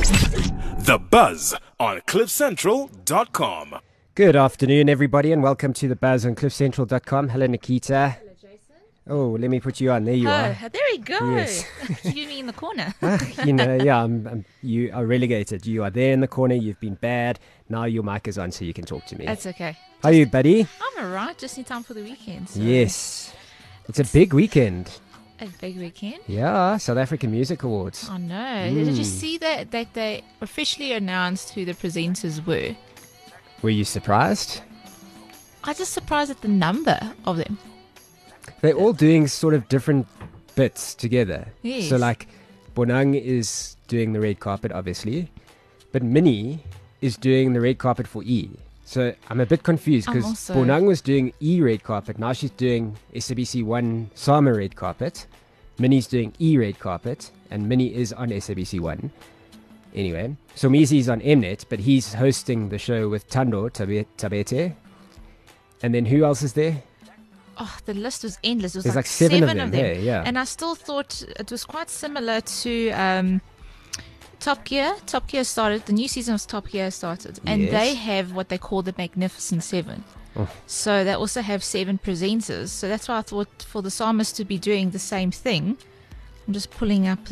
The Buzz on CliffCentral.com. Good afternoon, everybody, and welcome to The Buzz on CliffCentral.com. Hello, Nikita. Hello, Jason. Oh, let me put you on. There you are. There we go. Yes. You me in the corner. You are relegated. You are there in the corner. You've been bad. Now your mic is on, so you can talk to me. That's okay. How are you, buddy? I'm alright. Just in time for the weekend. So. Yes. It's a big weekend. A big weekend. Yeah, South African Music Awards. Oh no! Did you see that they officially announced who the presenters were? Were you surprised? I was just surprised at the number of them. They're all doing sort of different bits together. Yes. So like Bonang is doing the red carpet, obviously, but Minnie is doing the red carpet for E. So I'm a bit confused because Bonang was doing E red carpet. Now she's doing SABC 1 Sama red carpet. Minnie's doing E red carpet, and Minnie is on SABC 1. Anyway, Somizi's on Mnet, but he's hosting the show with Tando Tabete. And then who else is there? Oh, the list was endless. It was There's like seven of them. Hey, yeah. And I still thought it was quite similar to Top Gear. Top Gear started, the new season of Top Gear started, and they have what they call the Magnificent Seven. Oh. So they also have 7 presenters. So that's why I thought for the Samas to be doing the same thing. I'm just pulling up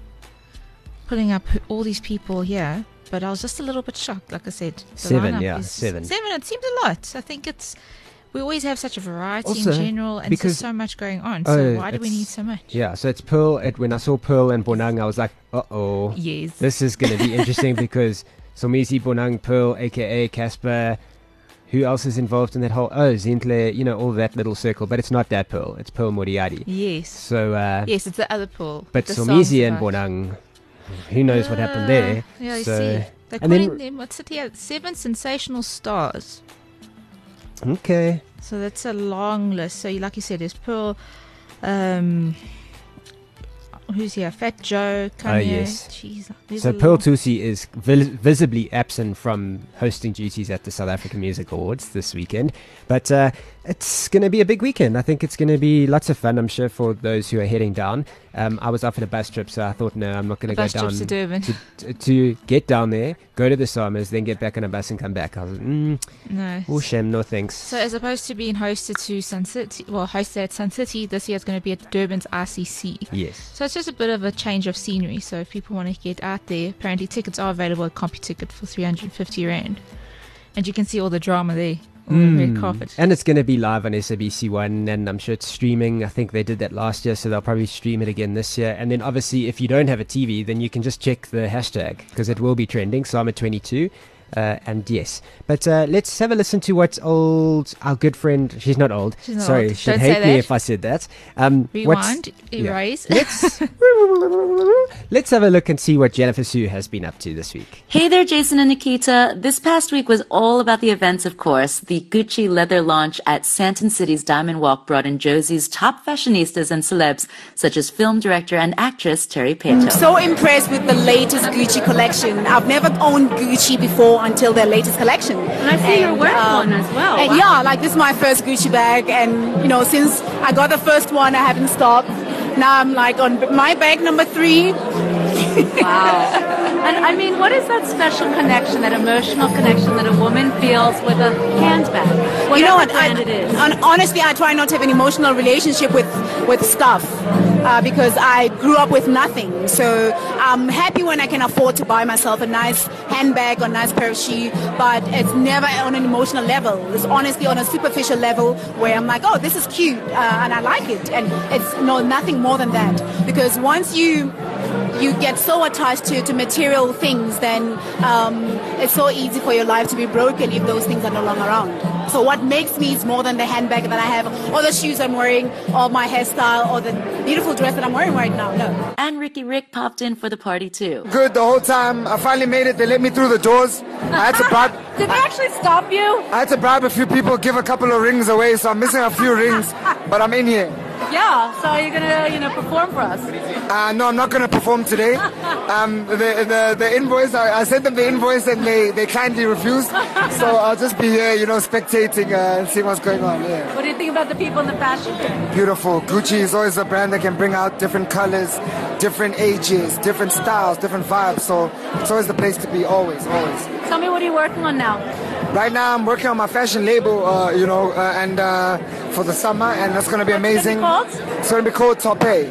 all these people here, but I was just a little bit shocked. Like I said, 7, yeah, 7. 7. It seemed a lot. I think we always have such a variety also, in general, and there's so much going on. So why do we need so much? Yeah, so it's Pearl. When I saw Pearl and Bonang, I was like, uh-oh. Yes. This is going to be interesting because Somizi, Bonang, Pearl, a.k.a. Casper. Who else is involved in that whole... Oh, Zintle, all that little circle. But it's not that Pearl. It's Pearl Moriarty. Yes. So... yes, it's the other Pearl. But Somizi and Bonang, who knows what happened there. Yeah, you see. They're calling them, what's it here? 7 sensational stars. Okay. So that's a long list. So like you said, there's Pearl, who's here? Fat Joe, Kanye. Oh, yes. Jeez, so Pearl Thusi is visibly absent from hosting duties at the South African Music Awards this weekend. But it's going to be a big weekend. I think it's going to be lots of fun, I'm sure, for those who are heading down. I was offered a bus trip, so I thought, no, I'm not going to go down to Durban. to get down there, go to the Samas, then get back on a bus and come back. I was like, no. Oh, shame, no thanks. So as opposed to being hosted at Sun City, this year it's going to be at Durban's RCC. Yes. So it's just a bit of a change of scenery. So if people want to get out there, apparently tickets are available at CompuTicket for 350 Rand. And you can see all the drama there. On the red carpet. And it's going to be live on SABC 1, and I'm sure it's streaming. I think they did that last year, so they'll probably stream it again this year. And then obviously, if you don't have a TV, then you can just check the hashtag, because it will be trending, Sama22. And yes, but let's have a listen to what our good friend, she's not old, sorry, she'd hate me if I said that. Rewind, erase. Yeah. Let's have a look and see what Jennifer Sue has been up to this week. Hey there, Jason and Nikita. This past week was all about the events, of course. The Gucci leather launch at Sandton City's Diamond Walk brought in Josie's top fashionistas and celebs, such as film director and actress Terry Peto. So impressed with the latest Gucci collection. I've never owned Gucci before until their latest collection. And I see you're wearing one as well. Wow. Yeah, like this is my first Gucci bag, and since I got the first one, I haven't stopped. Now I'm like on my bag number 3. Wow. And I mean, what is that special connection, that emotional connection that a woman feels with a handbag? Whatever brand it is. Honestly, I try not to have an emotional relationship with stuff because I grew up with nothing. So I'm happy when I can afford to buy myself a nice handbag or a nice pair of shoes, but it's never on an emotional level. It's honestly on a superficial level where I'm like, oh, this is cute and I like it. And it's nothing more than that. Because once you get so attached to material things, then it's so easy for your life to be broken if those things are no longer around. So what makes me is more than the handbag that I have, or the shoes I'm wearing, or my hairstyle, or the beautiful dress that I'm wearing right now. No. And Ricky Rick popped in for the party too. Good the whole time. I finally made it. They let me through the doors. I had to bribe. Did they actually stop you? I had to bribe a few people, give a couple of rings away, so I'm missing a few rings, but I'm in here. Yeah, so are you gonna, perform for us? No, I'm not gonna perform today. The invoice, I sent them the invoice and they kindly refused. So I'll just be here, spectating and seeing what's going on. Yeah. What do you think about the people in the fashion show? Beautiful. Gucci is always a brand that can bring out different colors, different ages, different styles, different vibes. So it's always the place to be, always. Tell me, what are you working on now? Right now, I'm working on my fashion label, and for the summer, and that's going to be amazing. What's it called? It's going to be called Tope.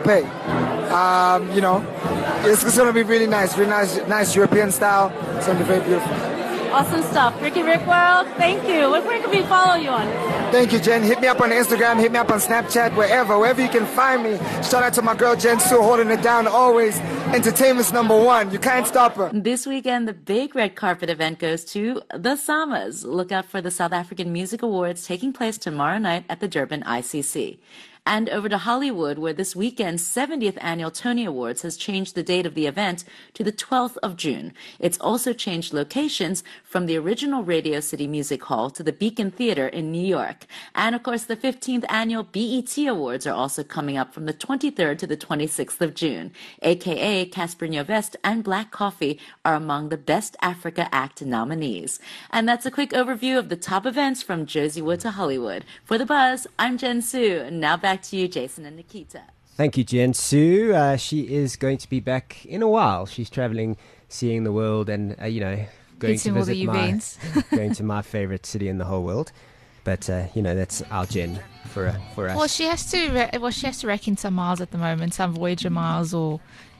It's going to be really nice European style. It's going to be very beautiful. Awesome stuff. Ricky Rick World, thank you. Where can we follow you on? Thank you, Jen. Hit me up on Instagram, hit me up on Snapchat, wherever you can find me. Shout out to my girl Jen Su, holding it down always. Entertainment's #1. You can't stop her. This weekend, the big red carpet event goes to the Samas. Look out for the South African Music Awards taking place tomorrow night at the Durban ICC. And over to Hollywood, where this weekend's 70th annual Tony Awards has changed the date of the event to the 12th of June. It's also changed locations from the original Radio City Music Hall to the Beacon Theater in New York. And of course, the 15th annual BET Awards are also coming up from the 23rd to the 26th of June. AKA Casper Nyovest and Black Coffee are among the Best Africa Act nominees. And that's a quick overview of the top events from Jersey Wood to Hollywood. For The Buzz, I'm Jen Su. Now back to you, Jason and Nikita. Thank you, Jen Su. She is going to be back in a while. She's traveling, seeing the world, and going to visit going to my favorite city in the whole world. But that's our Jen for us. Well, she has to rack in some miles at the moment, some Voyager miles, or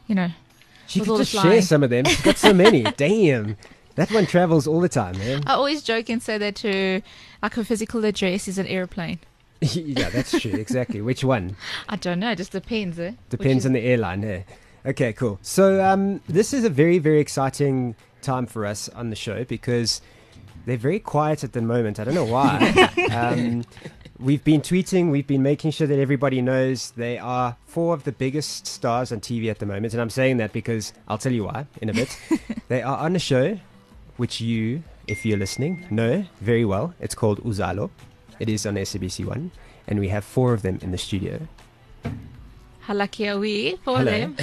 she could just share some of them. She's got so many. Damn. That one travels all the time, man. I always joke and say that her physical address is an airplane. Yeah, that's true. Exactly. Which one? I don't know. It just depends. Depends on the airline. Yeah. Okay, cool. So this is a very, very exciting time for us on the show because they're very quiet at the moment. I don't know why. We've been tweeting. We've been making sure that everybody knows they are 4 of the biggest stars on TV at the moment. And I'm saying that because I'll tell you why in a bit. They are on a show which you, if you're listening, know very well. It's called Uzalo. It is on SABC1, and we have 4 of them in the studio. How lucky are we for them?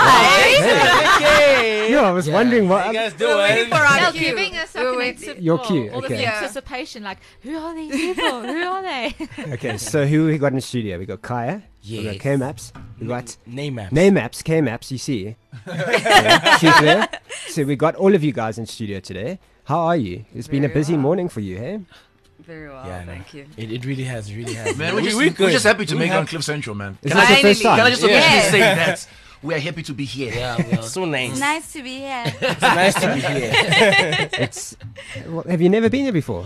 Hi! Hey. I was wondering what you guys doing. They're giving us your cue. All okay. the anticipation, like, who are these people? Who are they? Okay, so who we got in the studio? We got Kaya. Yes. We got K-Maps. We got Name-Maps, K-Maps, you see. She's there. So we got all of you guys in studio today. How are you? It's been a busy morning for you, hey? Very well, thank you. It really has, Man, we're just happy to make it on Cliff Central, man. Is that the first time? Can I just officially say that we are happy to be here? Yeah, we are. So nice. It's nice to be here. It's nice to be here. Have you never been here before?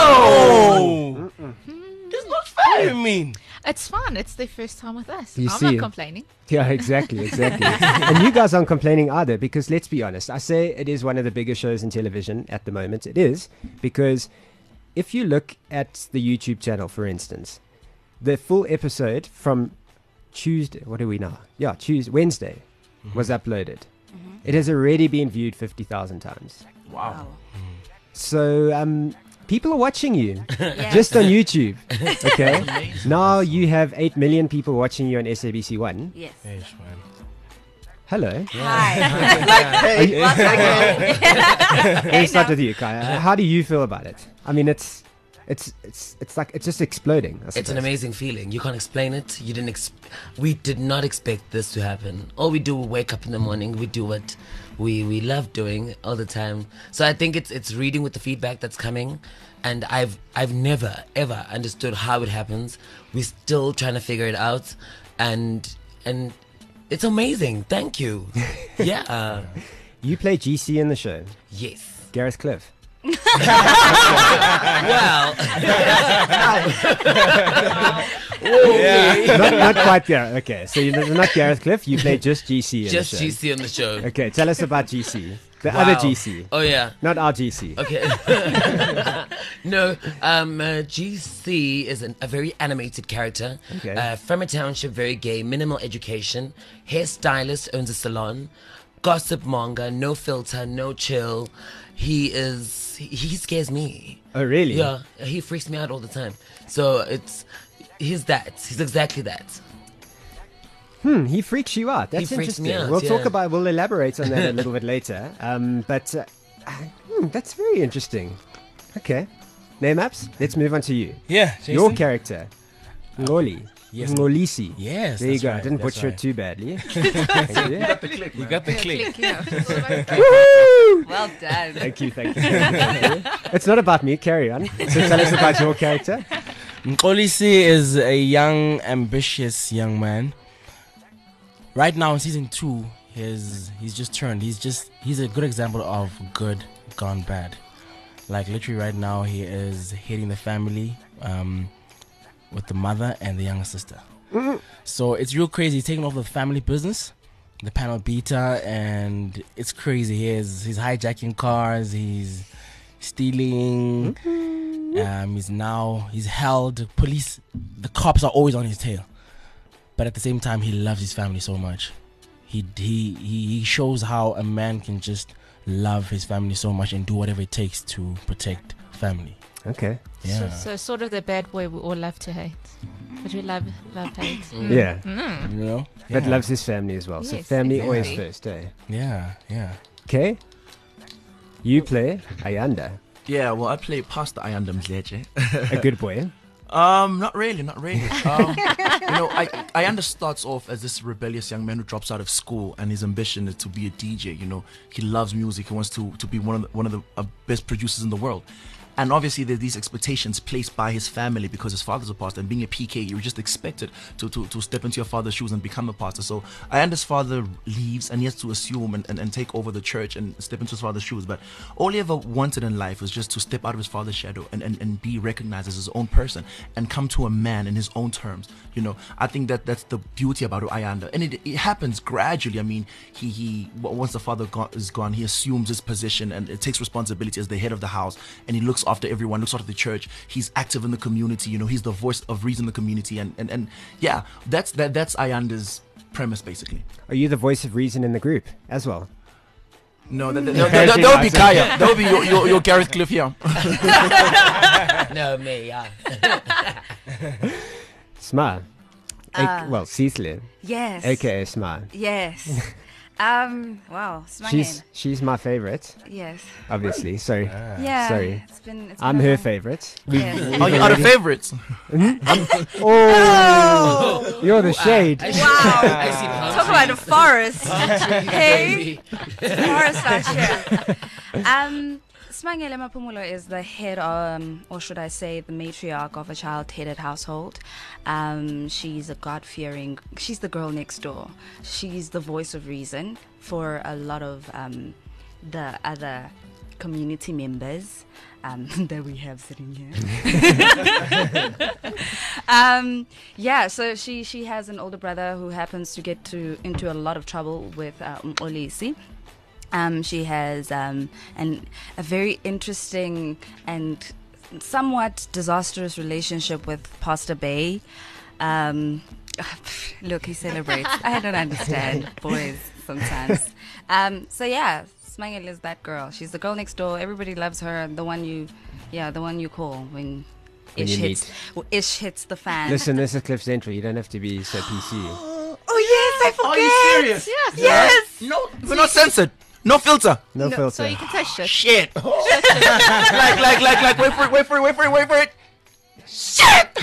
No! That's not fair. I mean, it's fun. It's their first time with us. I'm not complaining. Yeah, exactly. And you guys aren't complaining either because let's be honest. I say it is one of the biggest shows in television at the moment. It is because if you look at the YouTube channel, for instance, the full episode from Tuesday, what are we now? Yeah, Wednesday was uploaded. Mm-hmm. It has already been viewed 50,000 times. Wow. So people are watching you just on YouTube. Okay. Now you have 8 million people watching you on SABC1. Yes. Hello. Hi. Let me start with you, Kaya. How do you feel about it? I mean, it's like it's just exploding. It's an amazing feeling. You can't explain it. We did not expect this to happen. All we do, we wake up in the morning. We do what we love doing all the time. So I think it's reading with the feedback that's coming. And I've never ever understood how it happens. We're still trying to figure it out, and it's amazing. Thank you. Yeah. You play GC in the show. Yes. Gareth Cliff. Well. Not quite Gareth. Okay, so you're not Gareth Cliff. You play just GC. Just GC on the show. Okay, tell us about GC. The other GC. Oh yeah. Not our GC. Okay. No. GC is a very animated character. Okay. From a township, very gay, minimal education, hairstylist, owns a salon, gossip monger, no filter, no chill. He scares me. Oh really? Yeah. He freaks me out all the time. So he's that. He's exactly that. He freaks you out. That's interesting. We'll elaborate on that a little bit later. But that's very interesting. Okay. Name-ups, let's move on to you. Yeah, Jason. Your character, Ngoli. Yes. Ngolisi. Yes, there you go. Right, I didn't butcher it too badly. You got the click. You got the click. Well done. Thank you. It's not about me. Carry on. So tell us about your character. Ngolisi is a young, ambitious young man. Right now in season 2, he's just turned. He's a good example of good gone bad. Like literally right now, he is hating the family. With the mother and the younger sister. So it's real crazy. He's taking off the family business, the panel beater, and it's crazy. He's hijacking cars, he's stealing, he's held. Police, the cops are always on his tail. But at the same time, he loves his family so much. He shows how a man can just love his family so much and do whatever it takes to protect family. Okay. Yeah. So sort of the bad boy we all love to hate. But we love hate. Yeah. You know? But loves his family as well. Yes, so family exactly. always first, eh? Yeah. Okay. You play Ayanda. Yeah, well, I play Pastor Ayanda Mdletshe. A good boy. Not really. Ayanda starts off as this rebellious young man who drops out of school, and his ambition is to be a DJ. You know, he loves music. He wants to be one of the best producers in the world. And obviously there's these expectations placed by his family because his father's a pastor, and being a PK, you're just expected to step into your father's shoes and become a pastor. So Ayanda's father leaves and he has to assume and take over the church and step into his father's shoes. But all he ever wanted in life was just to step out of his father's shadow and be recognized as his own person and come to a man in his own terms. You know, I think that's the beauty about Ayanda. And it happens gradually. I mean, he once the father is gone, he assumes his position and it takes responsibility as the head of the house, and he looks after everyone, looks after the church. He's active in the community, you know, he's the voice of reason in the community, and yeah, that's Ayanda's premise basically. Are you the voice of reason in the group as well? No, that would be Kaya. That would be your Gareth Cliff here. No, me, yeah. Sma. Cecily. Yes. AKA Sma. Yes. Wow. She's my favorite. Yes. Obviously. Sorry. Yeah. Sorry. It's been I'm her favorite. Yes. Oh, you are the favorites. Oh, you're the shade. Wow. Talk about the forest. Hey. Forest out here. Smangele Mapumulo is the head, or should I say, the matriarch of a child-headed household. She's she's the girl next door. She's the voice of reason for a lot of the other community members that we have sitting here. So she has an older brother who happens to get into a lot of trouble with Ngolisi. She has a very interesting and somewhat disastrous relationship with Pastor Bay. Look, he celebrates. I don't understand boys sometimes. So yeah, Smangel is that girl. She's the girl next door. Everybody loves her. The one you call when ish hits the fan. Listen, this is Cliff Central. You don't have to be so PC. Oh yes, I forget. Are you serious? Yes. No, we're not censored. No filter. No filter. So you can say shit. Shit. like, wait for it. Shit.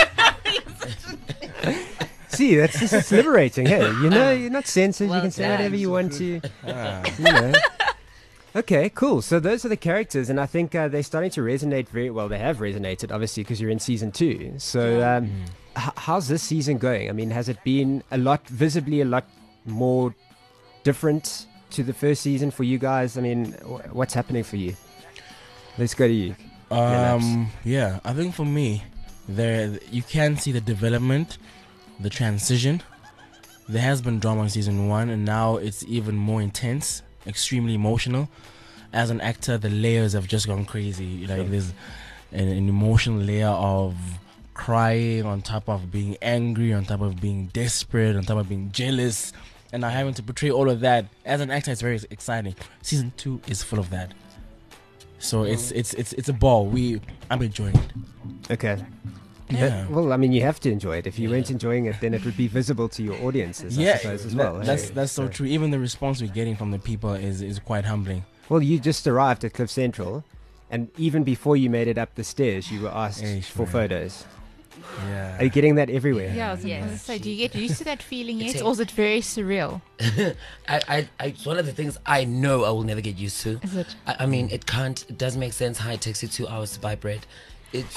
See, it's liberating. Hey, you're not censored. You can say whatever you want to. You know. Okay, cool. So those are the characters, and I think they're starting to resonate very well. They have resonated, obviously, because you're in season 2. So how's this season going? I mean, has it been visibly a lot more different to the first season for you guys? I mean, what's happening for you? Let's go to you. Yeah, I think for me, you can see the development, the transition. There has been drama in season 1, and now it's even more intense, extremely emotional. As an actor, the layers have just gone crazy. Like there's an emotional layer of crying, on top of being angry, on top of being desperate, on top of being jealous, and now having to portray all of that. As an actor, it's very exciting. Season 2 is full of that. So it's a ball. I'm enjoying it. Okay. Yeah. Well, I mean, you have to enjoy it. If you weren't enjoying it, then it would be visible to your audiences, I suppose, as well. That's so true. Even the response we're getting from the people is quite humbling. Well, you just arrived at Cliff Central, and even before you made it up the stairs, you were asked for photos. Yeah. Are you getting that everywhere? Yeah, I was going to say, do you get used to that feeling yet, or is it very surreal? It's one of the things I know I will never get used to. Is it? I mean, it does make sense how it takes you 2 hours to buy bread. It's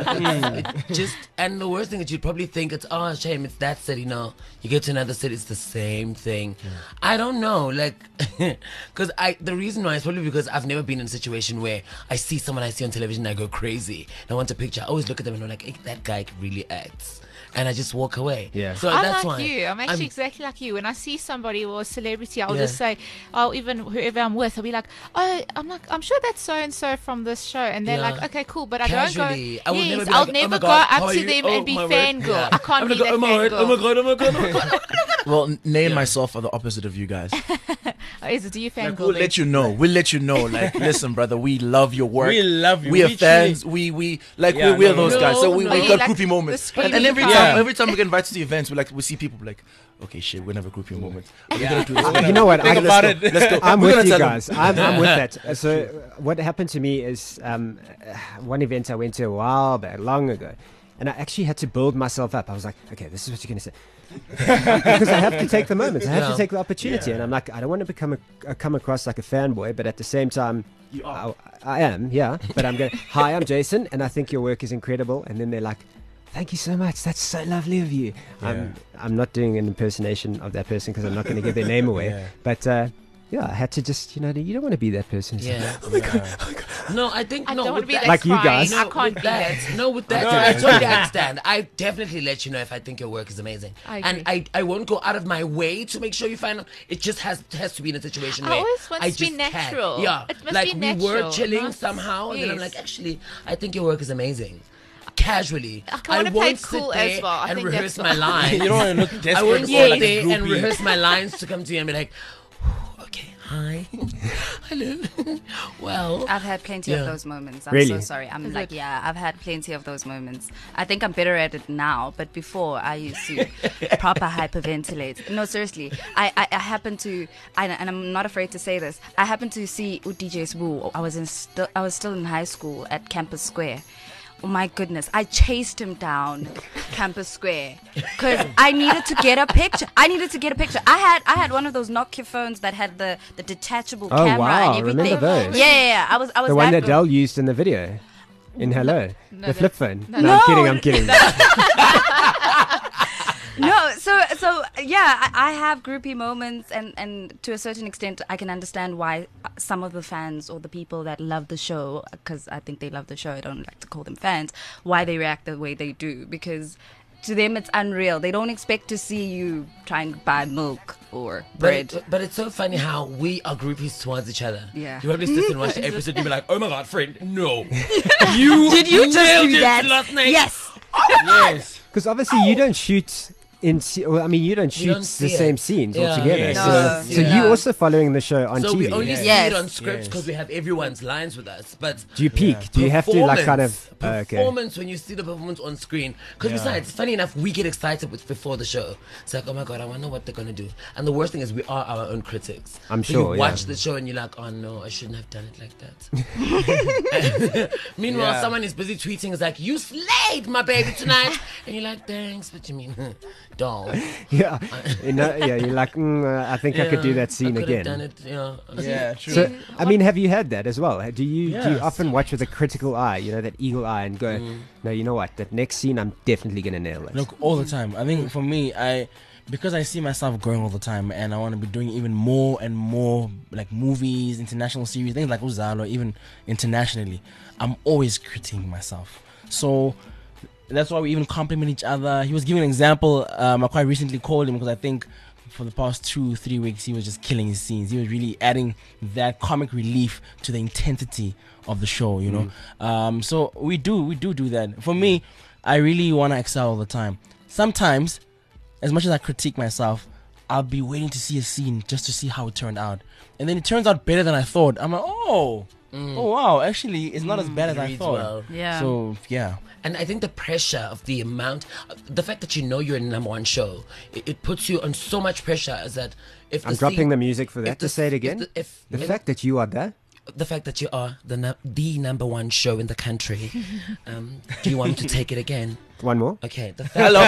just, and the worst thing is you'd probably think it's, oh, shame, it's that city. No, you get to another city, it's the same thing. I don't know, like, because the reason why is probably because I've never been in a situation where I see someone I see on television and I go crazy and I want a picture. I always look at them and I'm like, hey, that guy really acts. And I just walk away. Yeah. So I'm that's like why you. I'm actually exactly like you. When I see somebody or a celebrity, I'll just say, oh, even whoever I'm with, I'll be like, oh, I'm sure that's so and so from this show, and they're like, okay, cool, but I Casually. don't go. I would I'll never never be like, go oh my God, up to them and be fangirl. Yeah. I can't be that fangirl. Oh my God. Well, Nay and myself are the opposite of you guys. Do you fangirl? Like, we'll let you know. We'll let you know. Like, listen, brother, we love your work. We love you. We are fans. We we're those guys. So we got like groupie moments. And every time we get invited to the events, we see people like, okay, shit, we're never groupie moments. We're gonna do this. You know what? Think about it. Let's go. I'm with you guys. I'm with that. So what happened to me is one event I went to a while back, long ago, and I actually had to build myself up. I was like, okay, this is what you're going to say. Because I have to take the moments. I have to take the opportunity. And I'm like, I don't want to come across like a fanboy, but at the same time, I am, yeah. But I'm going, hi, I'm Jason, and I think your work is incredible. And then they're like, thank you so much. That's so lovely of you. Yeah. I'm not doing an impersonation of that person because I'm not going to give their name away. Yeah. But I had to just, you don't want to be that person. Yeah. Oh my God. No, I think I don't want to be that like you guys. I can't be that. No, with that, I totally understand. I definitely let you know if I think your work is amazing. I agree. I won't go out of my way to make sure you find out. It just has to be in a situation where always want I to be just natural. Can. Yeah. It must like be we natural, were chilling not- somehow, and then I'm yes. like, actually, I think your work is amazing. Casually. I want to play won't cool sit there as well. I and think rehearse that's my lines. You don't want to look desperate. I won't or sit like a there and groupie. rehearse my lines to come to you and be like, okay, hi, hello. Well, I've had plenty of those moments. I'm Really? so sorry. I've had plenty of those moments. I think I'm better at it now, but before I used to proper hyperventilate. No, seriously. I happened to, and I'm not afraid to say this, I happened to see DJ Swoo. I was still in high school at Campus Square. Oh my goodness, I chased him down Campus Square because I needed to get a picture. I had one of those Nokia phones that had the detachable camera wow, and everything. remember those? Yeah. I was The one that good. Dell used in the video. In Hello. No, the flip phone. no, No, I'm kidding. No, so yeah, I have groupie moments, and to a certain extent, I can understand why some of the fans or the people that love the show, because I think they love the show, I don't like to call them fans, why they react the way they do, because to them it's unreal. They don't expect to see you try and buy milk or bread. But it's so funny how we are groupies towards each other. Yeah. You probably sit and watch the episode and be like, oh my God, friend, no. Did you just nailed do it that? last night. Yes. Yes. Because obviously you don't shoot you don't shoot don't the see same it. scenes Yeah. altogether. Yeah. So No. you also following the show on So TV. we only see Yes. it on script Yes. because we have everyone's lines with us. But Do you peek? Do you have to like kind of okay? performance when you see the performance on screen? Because besides, funny enough, we get excited before the show. It's like, oh my God, I wonder what they're gonna do. And the worst thing is, we are our own critics. I'm So sure, you watch yeah. the show and you're like, oh no, I shouldn't have done it like that. Meanwhile, Yeah. someone is busy tweeting, is like, you slayed my baby tonight, and you're like, thanks, what you mean, doll? Yeah, you're like, I think I could do that scene I could again. have done it, yeah. Yeah, true. So, I mean, have you had that as well? Do you Yes. often watch with a critical eye, that eagle eye, and go, no, you know what? That next scene, I'm definitely gonna nail it. Look, all the time. I think for me, because I see myself growing all the time, and I want to be doing even more and more, like movies, international series, things like Uzalo, even internationally. I'm always critiquing myself. So that's why we even compliment each other. He was giving an example. I quite recently called him because I think for the past 2-3 weeks he was just killing his scenes. He was really adding that comic relief to the intensity of the show, So we do that. For me, I really want to excel all the time. Sometimes, as much as I critique myself, I'll be waiting to see a scene just to see how it turned out. And then it turns out better than I thought. I'm like, oh, Oh wow, actually it's not as bad as I Reads thought. well. Yeah. So yeah. And I think the pressure of the amount, the fact that you know you're in a number one show, it puts you on so much pressure. Is that if I'm dropping the music for that. if To say it again. The fact that you are there. the fact that you are the number one show in the country. Do you want me to take it again? One more. Okay. Hello.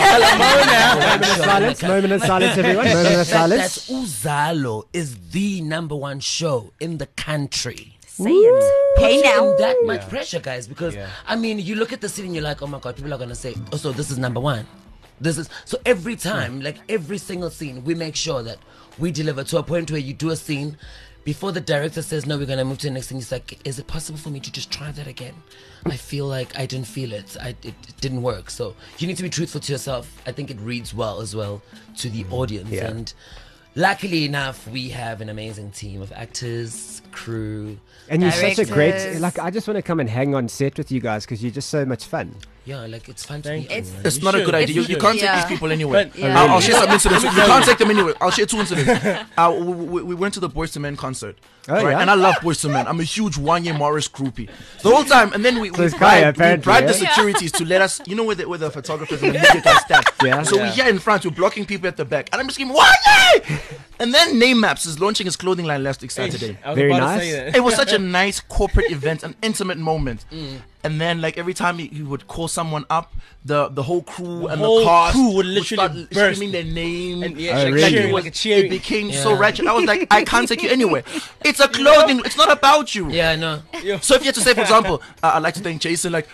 Moment of silence, everyone. Moment of silence. That Uzalo is the number one show in the country. Say it. Hey now. That much pressure, guys, because I mean, you look at the scene and you're like, oh my god, people are gonna say, oh, so this is number one. This is so every time, like every single scene, we make sure that we deliver to a point where you do a scene. Before the director says, no, we're going to move to the next thing, he's like, is it possible for me to just try that again? I feel like I didn't feel it. It didn't work. So you need to be truthful to yourself. I think it reads well as well to the audience. Yeah. And luckily enough, we have an amazing team of actors, crew. And you're such a great, Directors. like, I just want to come and hang on set with you guys because you're just so much fun. Yeah, like it's fun to meet It's- you. It's not a good idea. You can't take Yeah. these people anywhere. But- Yeah. I'll share some incidents. You can't take them anywhere. I'll share 2 incidents. We went to the Boyz II Men concert. Oh, yeah? And I love Boyz II Men. I'm a huge Wanye Morris groupie. The whole time. And then we it's Kaya, apparently, bribed the eh? securities to let us, you know where the photographers and the media guys stand. Yeah. So we're here in front. We're blocking people at the back. And I'm just screaming, Wanye! And then Name Maps is launching his clothing line last week Saturday. I was Very about to nice. say that. It was such a nice corporate event, an intimate moment. And then, like, every time he would call someone up, the whole crew and whole the cast crew would literally start burst. screaming their name. And Oh, like really? cheering, like a cheering. It became so Yeah. ratchet. I was like, I can't take you anywhere. It's a clothing. It's not about you. Yeah, I know. So if you had to say, for example, I'd like to thank Jason, like,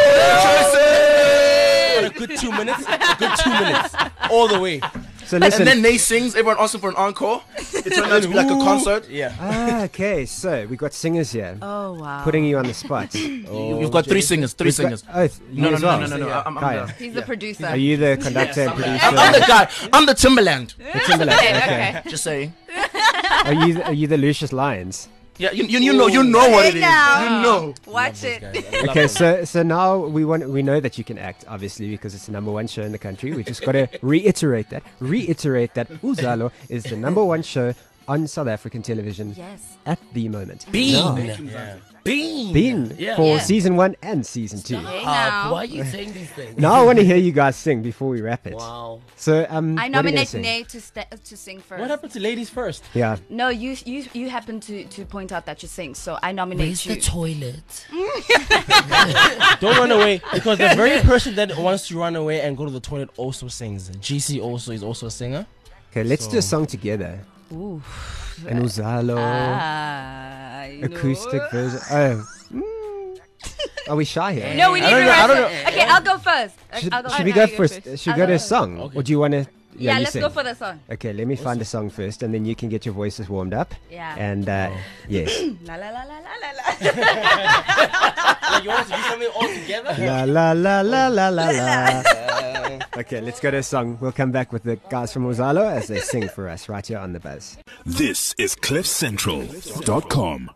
hey, a good 2 minutes. A good 2 minutes. All the way. So Jason! listen. And then Nate sings. Everyone asks him for an encore. It turned out to be like a concert. Yeah. Okay, so we got singers here. Oh wow. Putting you on the spot. You've got 3 singers. 3 We've got- singers. Oh, you No, as well? I'm Kaya. the, He's the producer. Are you the conductor and producer? I'm the guy. I'm the Timberland. The Timberland, okay. Just saying. Are you the Lucius Lions? Yeah, you know what it is. now. You know. Watch it. Okay, so now we know that you can act, obviously, because it's the number one show in the country. We just got to reiterate that Uzalo is the number one show on South African television Yes. at the moment. Bean. Now, Bean. Bean Yeah. for Yeah. season 1 and season 2. Hey Why now. are you saying these things? Now I want to hear you guys sing before we wrap it. Wow. So I what are you gonna nominate sing? Nate to sing first. What happened to ladies first? Yeah. No, you happen to point out that you sing, so I nominate Where's you. the toilet? Don't run away, because the very person that wants to run away and go to the toilet also sings. GC also is also a singer. Okay, let's do a song together. Ooh. An Uzalo You acoustic know. version. Oh. Are we shy here? No, we need I to don't know, I don't rehearse it. Okay, I'll go first. Should, I'll go should we first. go first? Should we go to a song? Okay. Or do you want to? Yeah, you let's sing. go for the song. Okay, let me find a song first, and then you can get your voices warmed up. Yeah. And yes. La la la la la la la. Like you want us to do something all together? La la la la la la la. Okay, let's go to a song. We'll come back with the guys from Uzalo as they sing for us right here on the Buzz. This is CliffCentral.com.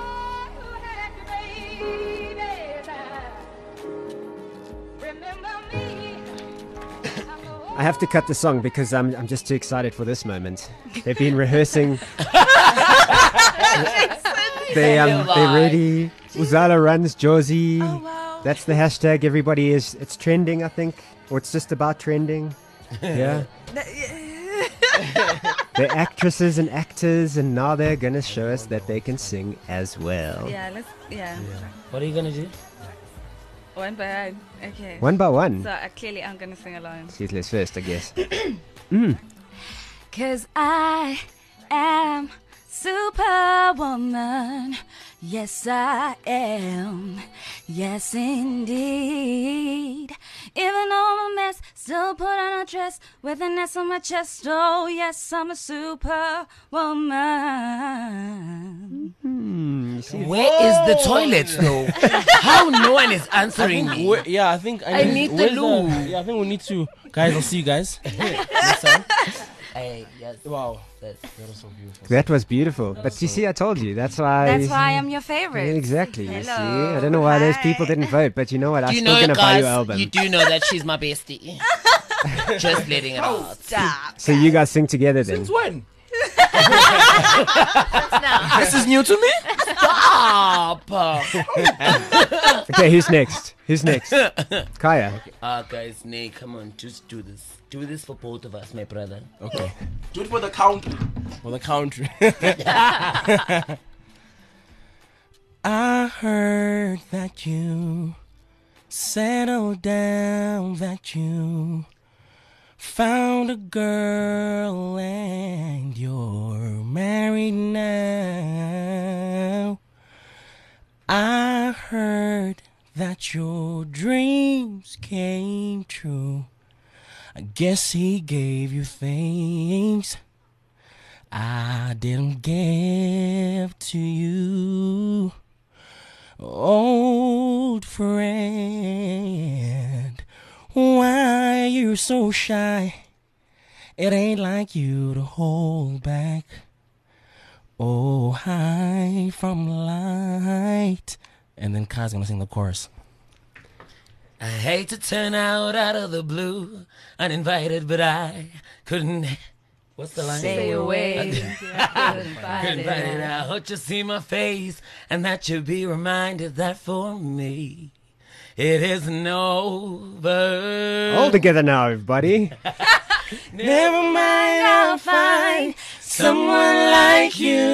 I have to cut the song because I'm just too excited for this moment. They've been rehearsing. They're ready. Uzalo runs Josie. Oh, wow. That's the hashtag. Everybody is. It's trending, I think, or it's just about trending. Yeah. They're actresses and actors, and now they're gonna show us that they can sing as well. Yeah, let's. Yeah. What are you gonna do? One by one. Okay. One by one. So clearly I'm gonna sing alone. She's first, I guess. 'Cause I am Superwoman. Yes, I am. Yes, indeed. Even though I'm a mess, still put on a dress with an S on my chest. Oh, yes, I'm a superwoman. You see, Where is the toilet though? How no one is answering me? Yeah, I think I need the where's loo. Yeah, I think we need to. Guys, I'll see you guys. Next time. Hey, yes. Wow, Yes. that was so beautiful. that was beautiful. But you see, I told you. That's why. That's why I'm your favorite. Yeah, exactly. You see, Hello. I don't know why those Hi. people didn't vote, but you know what? I'm You still know, gonna buy guys, your album. you do know that she's my bestie. Just letting it out. Stop. So you guys sing together then. Since when? Now. This is new to me. Stop! Okay, who's next? Kaya. Guys, Nay, come on, just do this. Do this for both of us, my brother. Okay. Do it for the country. For the country. I heard that you settled down, that you found a girl and you're married now. I heard that your dreams came true. I guess he gave you things I didn't give to you. Old friend, why you so shy? It ain't like you to hold back. Oh, hide from light. And then Kai's gonna sing the chorus. I hate to turn out of the blue, uninvited, but I couldn't. What's the line? Stay away. Couldn't fight it out. Just see my face, and that you'll be reminded that for me, it isn't over. All together now, everybody. Never mind, I'll find someone like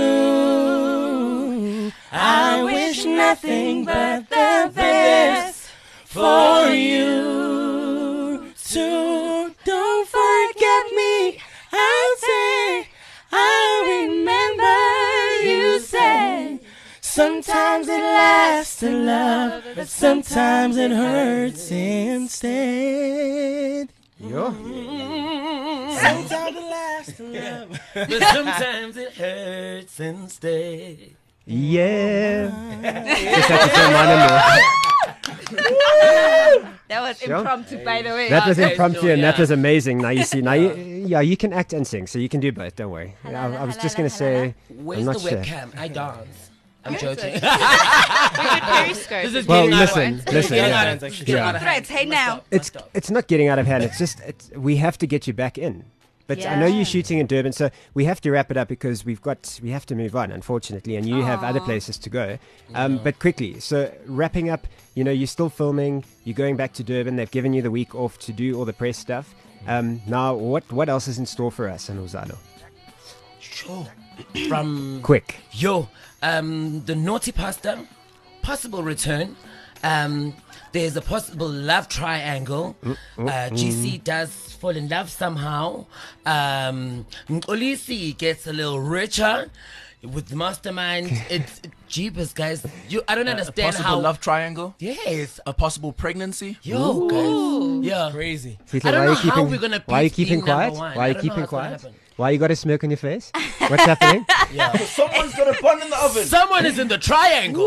you. I wish nothing but the best for you. So don't forget me. I'll say, I remember you said, sometimes it lasts in love, but sometimes it hurts instead. Yo. Sometimes it lasts in love, but sometimes it hurts instead. Yeah. Just have to say my number. That was impromptu, by the way. That was impromptu, and that was amazing. Now you see, you can act and sing, so you can do both. Don't worry. I was just gonna say, where's I'm the not sure. webcam? I dance. I'm joking. This is Well, getting listen. Hey now. It's not getting out of hand. It's just we have to get you back in. But I know you're shooting in Durban, so we have to wrap it up because we have to move on, unfortunately, and you have other places to go. But quickly, so wrapping up, you're still filming, you're going back to Durban, they've given you the week off to do all the press stuff. Now, what else is in store for us in Uzalo? Sure. From Quick. The Naughty Pasta, possible return. There's a possible love triangle. GC does fall in love somehow. Olisi gets a little richer with the mastermind. It's jeepers, guys. I don't understand possible how love triangle. Yes, a possible pregnancy. Guys, yeah, crazy. I don't know how we're gonna. Why are you keeping quiet? Why are you keeping quiet? Why you got a smirk on your face? What's happening? Someone's got a bun in the oven. Someone is in the triangle.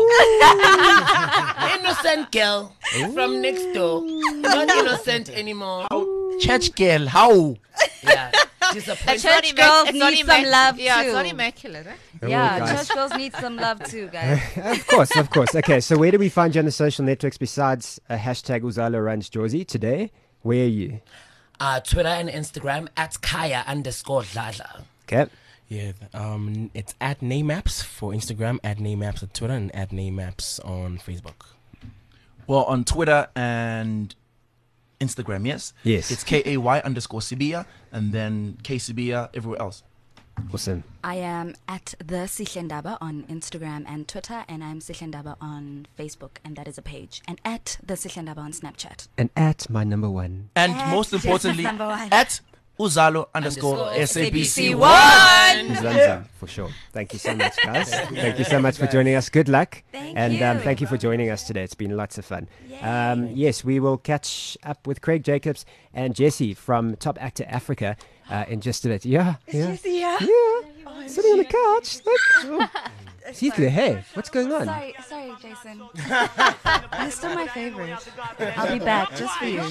Innocent girl from next door. Not innocent anymore. Church girl, how? Yeah. Church girls need some love Yeah, too. it's not immaculate, eh? Yeah, guys. church girls need some love too, guys. Of course. Okay, so where do we find you on the social networks besides hashtag Uzalo Runs Josie today? Where are you? Twitter and Instagram at Kaya_Dladla. Okay. Yeah, it's at Naymaps for Instagram, at Naymaps on Twitter, and at Naymaps on Facebook. Well, on Twitter and Instagram, yes? Yes. It's KAY_Sibia and then KSibia everywhere else. Awesome. I am at the Sihlandaba on Instagram and Twitter, and I'm Sihlandaba on Facebook, and that is a page. And at the Sihlandaba on Snapchat. And at my number one. And At most just importantly, number one. at Uzalo_SABC1. Zanza, for sure. Thank you so much, guys. Thank you so much for joining us. Good luck. Thank you for joining us today. It's been lots of fun. Yes, we will catch up with Craig Jacobs and Jesse from Top Actor Africa in just a bit. Yeah. Jesse, yeah. Sitting on the couch. He's there. Hey, what's going on? Sorry, Jason. You're still my favorite. I'll be back just for you.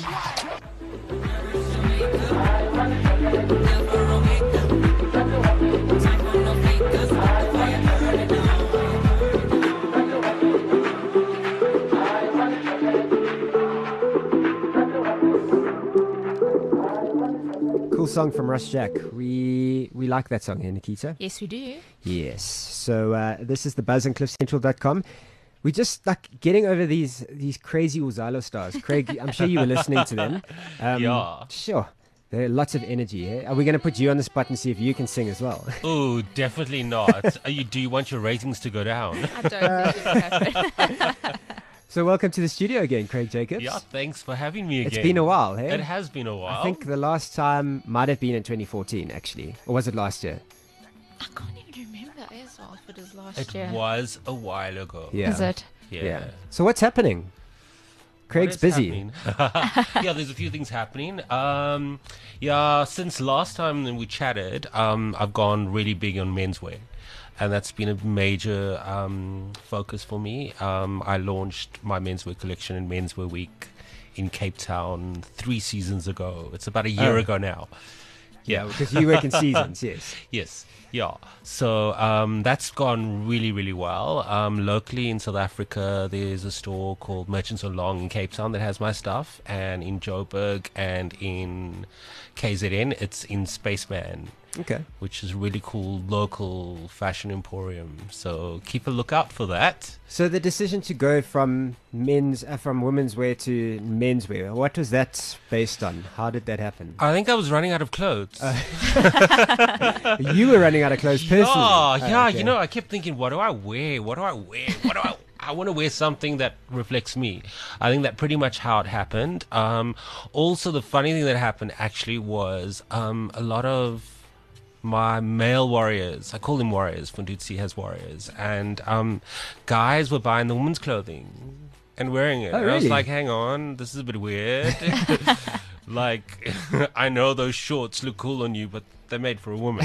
Cool song from Russ Jack. We We like that song here, Nikita. Yes, we do. Yes. So this is the Buzz on CliffCentral.com. We're just like getting over these crazy Uzalo stars. Craig, I'm sure you were listening to them. Yeah. Sure. There are lots of energy. Eh? Are we going to put you on the spot and see if you can sing as well? Oh, definitely not. Do you want your ratings to go down? I don't think it'll happen. So welcome to the studio again, Craig Jacobs. Yeah, thanks for having me again. It's been a while, hey? It has been a while. I think the last time might have been in 2014, actually. Or was it last year? I can't even remember as well if it is last It year. was a while ago. Yeah. Is it? Yeah. So what's happening? Craig's busy. Yeah, there's a few things happening. Yeah, since last time we chatted, I've gone really big on menswear. And that's been a major focus for me. I launched my menswear collection in Menswear Week in Cape Town 3 seasons ago. It's about a year ago now. Yeah, because you work in seasons, yes. Yes, yeah. So that's gone really, really well. Locally in South Africa, there's a store called Merchants on Long in Cape Town that has my stuff. And in Joburg and in KZN, it's in Spaceman. Okay. Which is a really cool local fashion emporium. So keep a lookout for that. So the decision to go from women's wear to menswear, what was that based on? How did that happen? I think I was running out of clothes. You were running out of clothes personally? Yeah. Okay. You know, I kept thinking, what do I wear? I want to wear something that reflects me. I think that pretty much how it happened. Also, the funny thing that happened actually was a lot of my male warriors, I call them warriors, Fundutsi has warriors, and guys were buying the women's clothing and wearing it. Oh, really? I was like, hang on, this is a bit weird. Like, I know those shorts look cool on you, but they're made for a woman.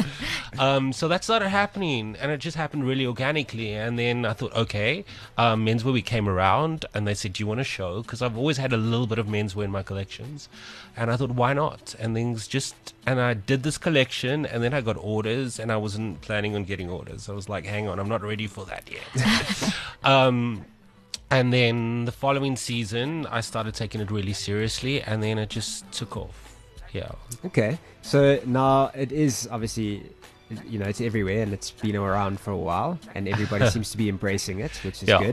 So that started happening, and it just happened really organically. And then I thought, okay, Menswear Week came around, and they said, do you want to show? Because I've always had a little bit of menswear in my collections. And I thought, why not? And I did this collection, and then I got orders, and I wasn't planning on getting orders. I was like, hang on, I'm not ready for that yet. And then the following season, I started taking it really seriously, and then it just took off. Yeah. Okay. So now it is obviously, it's everywhere, and it's been around for a while, and everybody seems to be embracing it, which is good.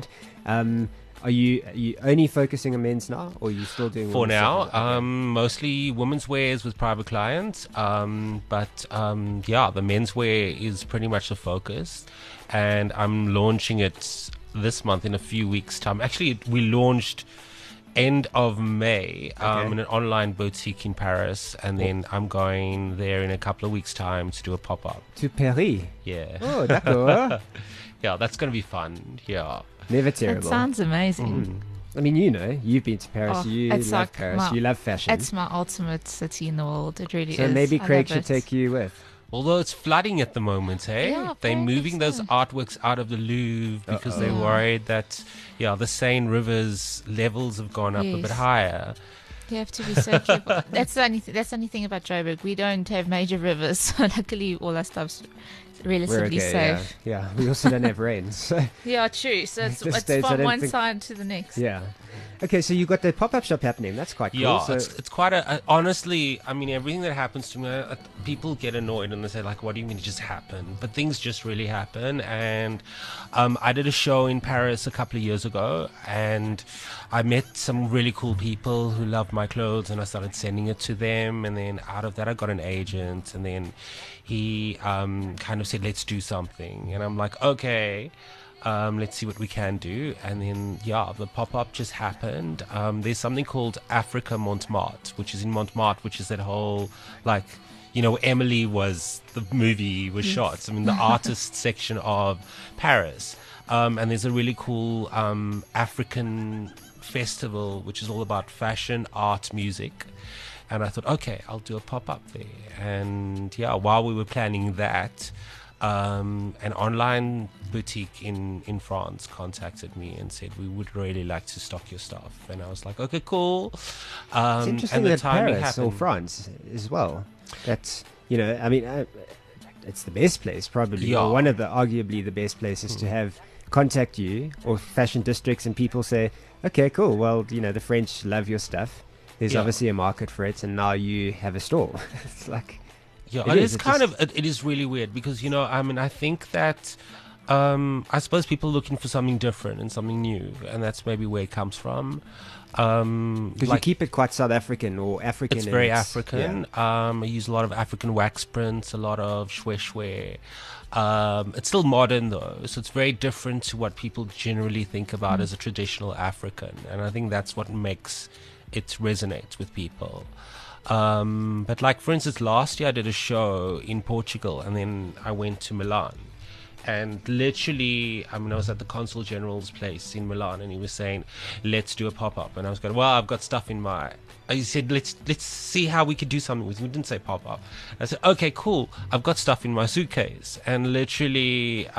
Are you only focusing on men's now, or are you still doing for now? Okay. Mostly women's wears with private clients, but the menswear is pretty much the focus, and I'm launching it this month in a few weeks' time. Actually, we launched end of May in an online boutique in Paris, and then I'm going there in a couple of weeks' time to do a pop-up. To Paris? Yeah. Oh, d'accord. Yeah, that's going to be fun. Yeah. Never terrible. That sounds amazing. Mm. I mean, you've been to Paris. You love Paris. You love fashion. It's my ultimate city in the world. It really is. So maybe Craig should take you with. Although it's flooding at the moment, hey? Yeah, they're moving those artworks out of the Louvre because they're worried that, the Seine River's levels have gone up a bit higher. You have to be so careful. That's the only thing about Joburg. We don't have major rivers, so luckily all our stuff's relatively safe. Yeah, we also don't have rain. So. Yeah, true. So it's from one side to the next. Yeah. Okay, so you've got the pop-up shop happening. That's quite cool. Yeah, so it's quite honestly, I mean, everything that happens to me, people get annoyed and they say, like, what do you mean it just happened? But things just really happen. And I did a show in Paris a couple of years ago, and I met some really cool people who loved my clothes, and I started sending it to them. And then out of that, I got an agent, and then he kind of said, let's do something. And I'm like, okay. Let's see what we can do. And then, the pop-up just happened. There's something called Africa Montmartre, which is in Montmartre, which is that whole, like, Emily the movie was shot. I mean, the artist section of Paris. And there's a really cool African festival, which is all about fashion, art, music. And I thought, okay, I'll do a pop-up there. And, while we were planning that, an online boutique in France contacted me and said, we would really like to stock your stuff. And I was like, okay, cool. It's interesting that Paris or France as well. That's, I mean, it's the best place probably, or one of the arguably the best places to have contact you, or fashion districts, and people say, okay, cool, well, the French love your stuff. There's obviously a market for it, and now you have a store. It's like, Yeah, it is kind of. It is really weird because I mean, I think that. I suppose people are looking for something different and something new, and that's maybe where it comes from. Because you keep it quite South African or African. It's very African. Yeah. I use a lot of African wax prints, a lot of shwe. It's still modern though, so it's very different to what people generally think about as a traditional African, and I think that's what makes it resonate with people. But like for instance, last year I did a show in Portugal, and then I went to Milan. And literally, I mean, I was at the Consul General's place in Milan, and he was saying, let's do a pop-up. And I was going, well, I've got stuff in my... He said, let's see how we could do something with it. We didn't say pop-up. I said, okay, cool. I've got stuff in my suitcase. And literally,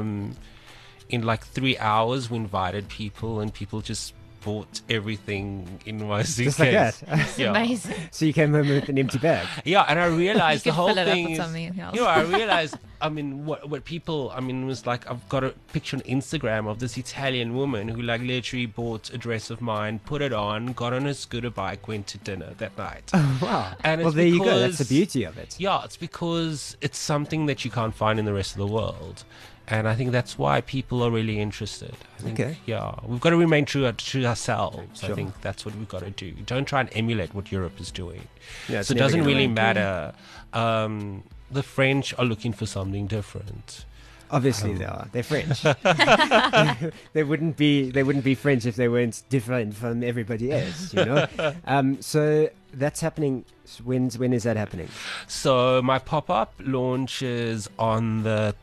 in like 3 hours, we invited people, and people just bought everything in my suitcase. Just like that? That's amazing. So you came home with an empty bag? Yeah, and I realized the whole thing is... I realized... I mean, what people, I mean, was like, I've got a picture on Instagram of this Italian woman who like literally bought a dress of mine, put it on, got on a scooter bike, went to dinner that night. Oh, wow. And well, there you go. That's the beauty of it. Yeah, it's because it's something that you can't find in the rest of the world. And I think that's why people are really interested. I think, yeah, we've got to remain true to ourselves. Sure. I think that's what we've got to do. Don't try and emulate what Europe is doing. Yeah, so it doesn't really matter. The French are looking for something different. Obviously, they are. They're French. They wouldn't be French if they weren't different from everybody else. So that's happening. When is that happening? So my pop-up launches on the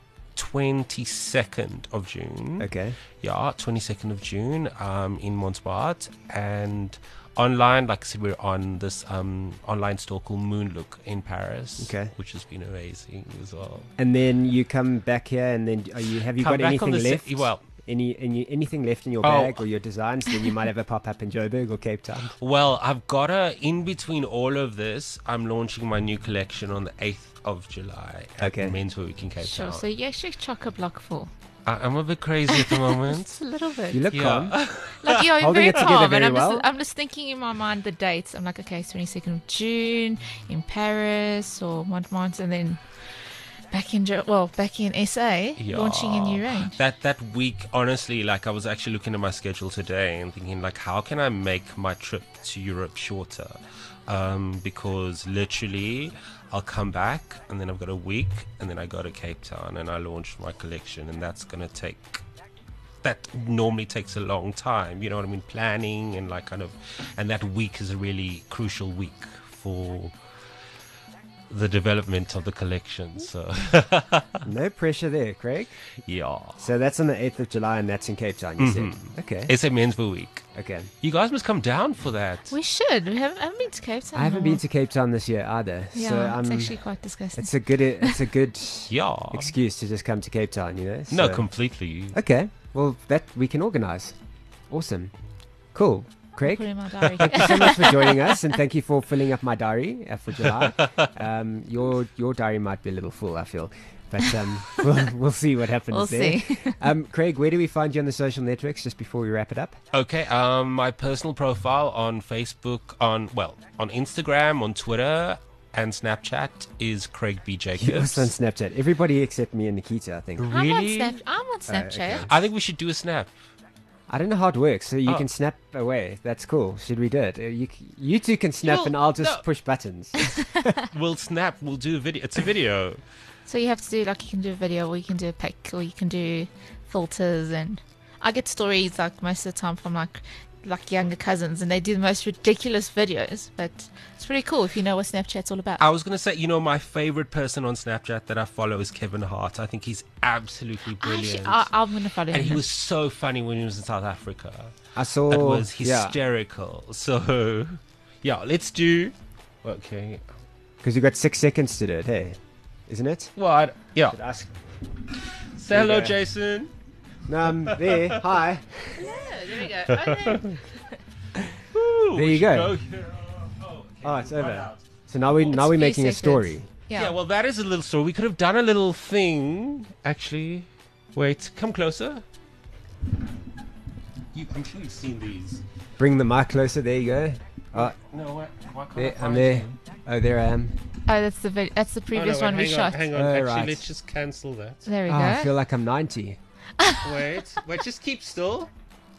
22nd of June. Okay. Yeah, 22nd of June in Montmartre. And online, like I said, we're on this online store called Moonlook in Paris, which has been amazing as well. And then you come back here, and then have you got anything left? Well, anything left in your bag or your designs? Then you might have a pop-up in Joburg or Cape Town. Well, I've got in between all of this, I'm launching my new collection on the 8th of July at Menswear Week in Cape Town. So you actually chock-a-block full. I'm a bit crazy at the moment. Just a little bit. You look calm. Like you're very calm, and I'm just thinking in my mind the dates. I'm like, okay, 22nd of June in Paris or Montmartre, and then back in SA, launching a new range. That week, honestly, like I was actually looking at my schedule today and thinking, like, how can I make my trip to Europe shorter? Because literally, I'll come back and then I've got a week and then I go to Cape Town and I launch my collection, and that's going to take... That normally takes a long time, you know what I mean? Planning and and that week is a really crucial week for the development of the collection. So no pressure there, Craig. Yeah. So that's on the 8th of July, and that's in Cape Town, you said. Okay. It's a Menswear Week. Okay. You guys must come down for that. We should. I haven't been to Cape Town. I haven't been to Cape Town this year either. Yeah, so, it's actually quite disgusting. It's a good excuse to just come to Cape Town, So. No, completely. Okay. Well, that we can organize. Awesome. Cool. Craig, put in my diary. Thank you so much for joining us, and thank you for filling up my diary for July. Your diary might be a little full, I feel, but we'll see what happens we'll there. See. Craig, where do we find you on the social networks, just before we wrap it up? Okay, my personal profile on Facebook, on Instagram, on Twitter, and Snapchat is Craig B. Jacobs. You're also on Snapchat. Everybody except me and Nikita, I think. Really? I'm on Snapchat. Okay. I think we should do a snap. I don't know how it works, so you can snap away. That's cool. Should we do it? You two can snap, and I'll just push buttons. We'll snap. We'll do a video. It's a video. So you have to do, you can do a video, or you can do a pic, or you can do filters, and I get stories most of the time from younger cousins, and they do the most ridiculous videos, but it's pretty cool if you know what Snapchat's all about. I was going to say, my favorite person on Snapchat that I follow is Kevin Hart. I think he's absolutely brilliant. I'm going to follow him. And he was so funny when he was in South Africa. I saw... It was hysterical. Yeah. So, yeah, let's do... Okay. Because you got 6 seconds to do it, hey? Isn't it? What? Yeah. Say hello, go. Jason. There. Hi. Yeah, there we go. Ooh, there you go. Oh, it's over. So now we're making a story. Yeah, well, that is a little story. We could have done a little thing, actually. Wait, come closer. I'm sure you've seen these. Bring the mic closer. There you go. Oh, No, what? Why can't there, I I'm find there. you? Oh, there I am. Oh, that's the previous one we shot. Hang on. Oh, Actually, right. let's just cancel that. There we Oh, I go. feel like I'm 90. Wait, just keep still.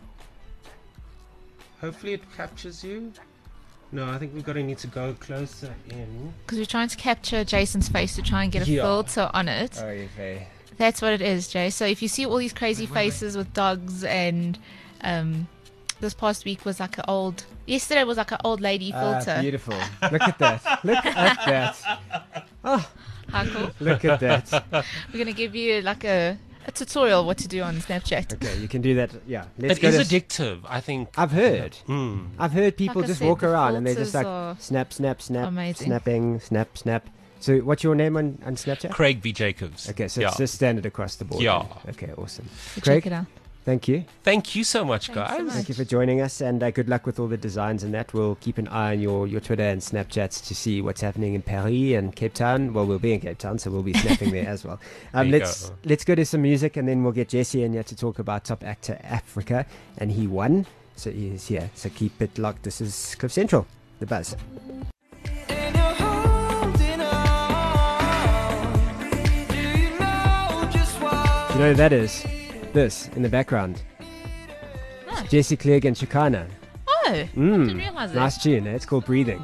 Hopefully it captures you. No, I think we're going to need to go closer in. Because we're trying to capture Jason's face to try and get a Yeah. filter on it. Oh, okay. That's what it is, Jay. So if you see all these crazy faces with dogs and this past week was like yesterday was like an old lady filter. Beautiful. Look at that. Look at that. Oh, How cool. look at that. We're going to give you like a tutorial what to do on Snapchat. Okay, you can do that. Yeah. It is addictive, I think. I've heard. I've heard people Like I just said, walk the around and they're just filters like are snap, snap, snap, amazing. snapping, snap, snap. So what's your name on Snapchat? Craig V. Jacobs. Okay, so Yeah. it's just standard across the board. Yeah. then. Okay, awesome. So Craig, check it out. thank you. Thank you so much, Thanks so guys. much. Thank you for joining us, and good luck with all the designs and that. We'll keep an eye on your Twitter and Snapchats to see what's happening in Paris and Cape Town. Well, we'll be in Cape Town, so we'll be snapping there as well. There you Let's go to some music, and then we'll get Jesse in here to talk about Top Actor Africa, and he won, so he is here. So keep it locked. This is Cliff Central, The Buzz. You know who that is? This in the background. Oh. Jesse Clegg and Chicana. Oh, I didn't realize Nice that. tune. It's called Breathing.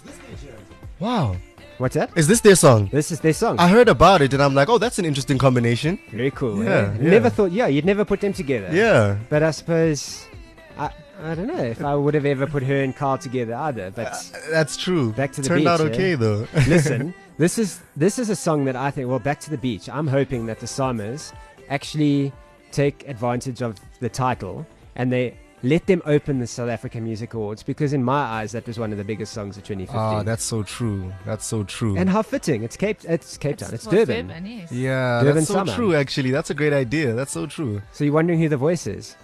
Wow. What's that? Is this their song? This is their song. I heard about it and I'm like, oh, that's an interesting combination. Very cool. Yeah, eh? yeah. Never thought. Yeah, you'd never put them together. Yeah. But I suppose I don't know if I would have ever put her and Carl together either. But That's true. Back to the Turned beach, out eh? okay though. listen, this is a song that I think. Well, Back to the Beach. I'm hoping that the Summers actually take advantage of the title and they let them open the South African Music Awards, because in my eyes that was one of the biggest songs of 2015. Ah, that's so true. That's so true. And how fitting. It's Cape Town. It's Durban. Yes. Yeah, Durban that's so summer. true actually. That's a great idea. That's so true. So you're wondering who the voice is?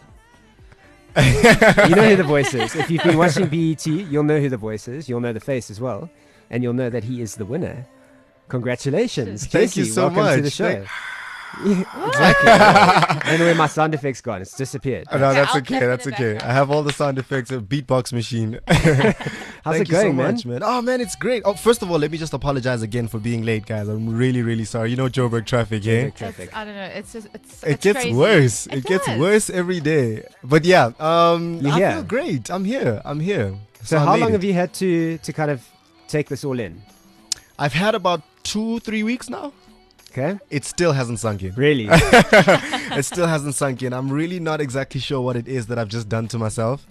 You know who the voice is. If you've been watching BET, you'll know who the voice is. You'll know the face as well. And you'll know that he is the winner. Congratulations. Thank you Jesse, so welcome much. to the show. Exactly. I don't know where my sound effects gone. It's disappeared. Oh, no, Okay, that's I'll okay. clap in That's the okay. background. I have all the sound effects, a beatbox machine. How's Thank it you so going, man? much, man. Oh man, it's great. Oh, first of all, let me just apologize again for being late, guys. I'm really, really sorry. You know Joburg traffic, eh? Traffic. I don't know. It's just It gets crazy. worse. It gets does. worse every day. But yeah, I here? feel great. I'm here. So I how made long it. have you had to kind of take this all in? I've had about 2-3 weeks now. Okay. It still hasn't sunk in. Really? It still hasn't sunk in. I'm really not exactly sure what it is that I've just done to myself.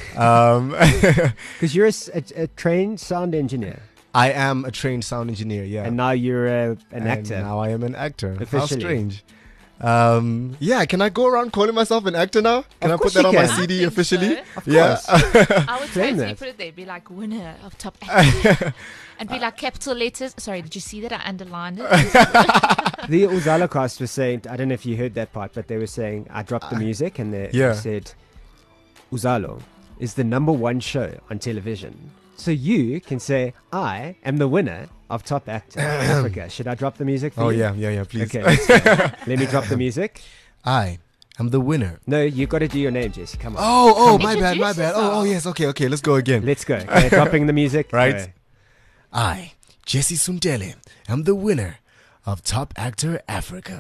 Because you're a trained sound engineer. I am a trained sound engineer, yeah. And now you're an And actor. Now I am an actor. How Officially. strange. Yeah, can I go around calling myself an actor now? Can Of I put course that you on my can. CD I think officially? so. Of Yeah. course. I would Claim totally that. put it there. Be like winner of top actor. And be like capital letters. Sorry, did you see that? I underlined it. The Uzalo cast was saying, I don't know if you heard that part, but they were saying, I dropped the music and they Yeah. said, Uzalo is the #1 show on television. So you can say, I am the winner of Top Actor in Africa. Should I drop the music for Oh, you? yeah, please. Okay, let's go. Let me drop the music. I am the winner. No, you got to do your name, Jesse. Come on. Oh, my bad, Introduce Oh, yourself. yes, okay, let's go again. Let's go. Okay, dropping the music. Right. Go. I, Jesse Sundele, am the winner of Top Actor Africa.